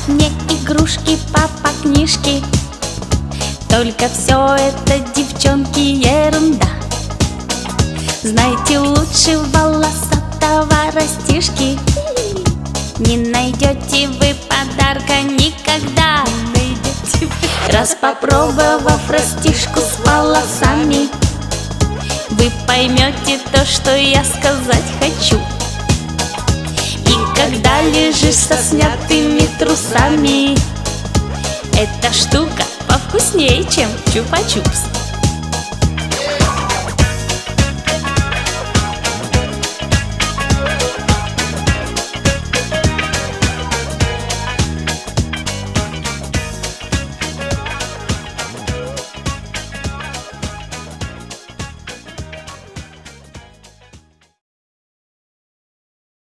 Не игрушки, папа, книжки. Только все это, девчонки, ерунда. Знаете, лучше волосатого растишки не найдете вы подарка никогда. Раз попробовав растишку с волосами, вы поймете то, что я сказать хочу. И когда лежишь со снятыми трусами, эта штука повкуснее, чем чупа-чупс.